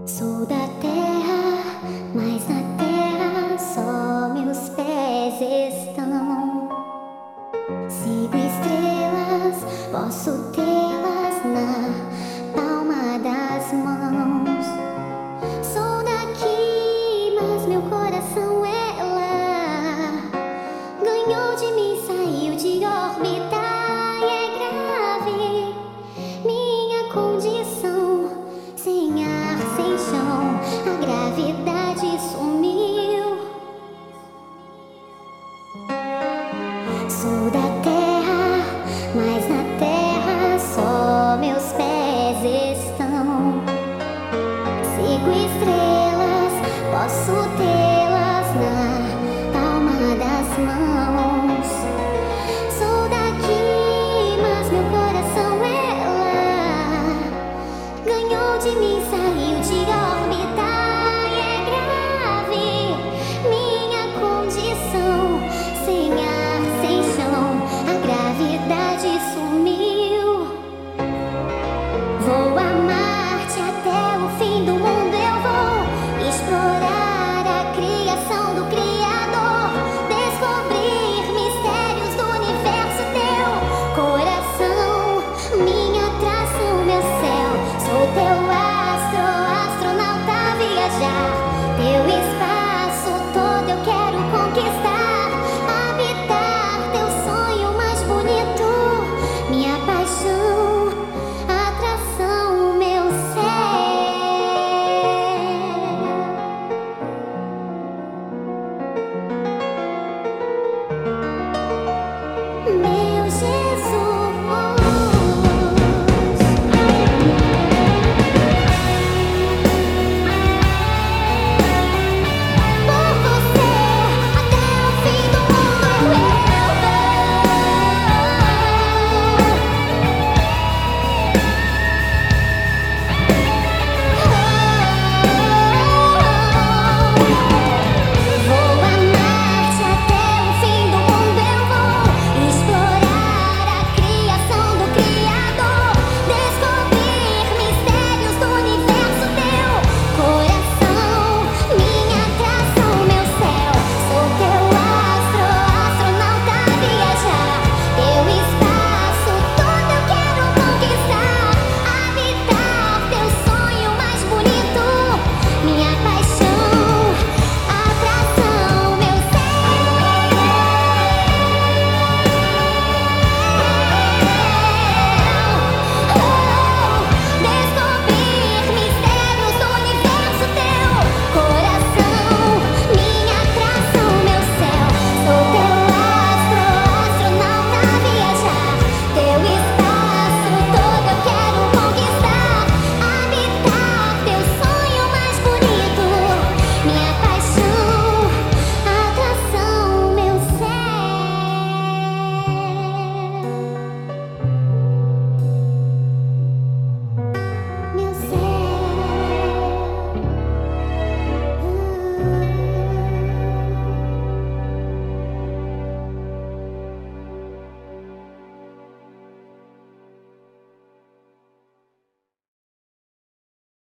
Sou da terra, mas na terra só meus pés estão. Sigo estrelas, posso tê-las na palma das mãos. Sou daqui, mas meu coração é lá. Ganhou de mim, saiu de órbita e é grave minha condição. Sem ar, sem chão, a gravidade sumiu. Sou da terra, mas na terra só meus pés estão. Sigo estrelas, posso tê-las na palma das mãos. Sou daqui, mas meu coração é lá. Ganhou de mim, saiu de órbita